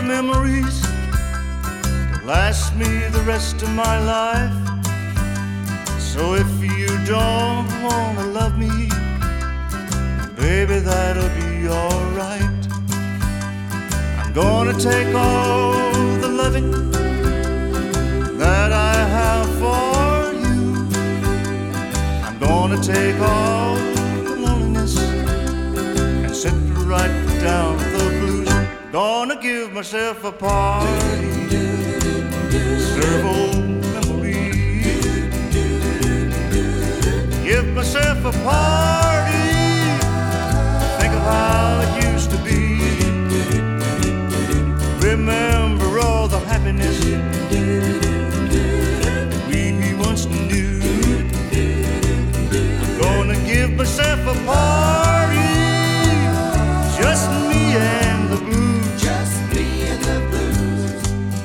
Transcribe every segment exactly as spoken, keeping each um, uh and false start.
memories to last me the rest of my life. So if you don't wanna love me, baby, that'll be alright. I'm gonna take all the loving that I have for you. I'm gonna take all the loneliness and sit right down the blues. Gonna give myself a party, serve old memories, give myself a party, think of how it used to be, remember all the happiness we once knew. Gonna give myself a party, just me and the blues, just me and the blues.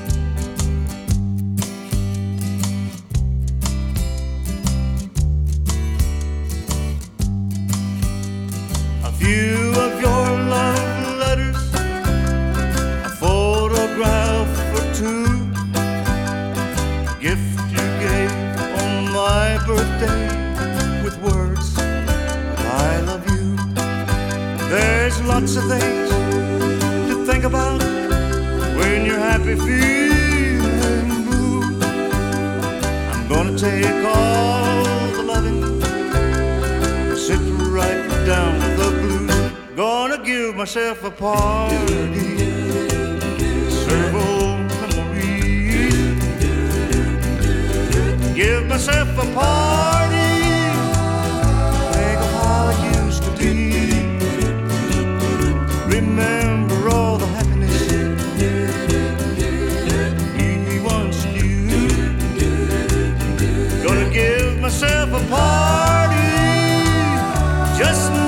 A few of your love letters, a photograph or two, a gift you gave on my birthday with words, I love you. There's lots of things to think about when you're happy feeling blue. I'm gonna take all the loving, sit right down the blues. Gonna give myself a party, serve old memories, give myself a party, think of how it used to be, remember all the happiness we once knew. Gonna give myself a party, just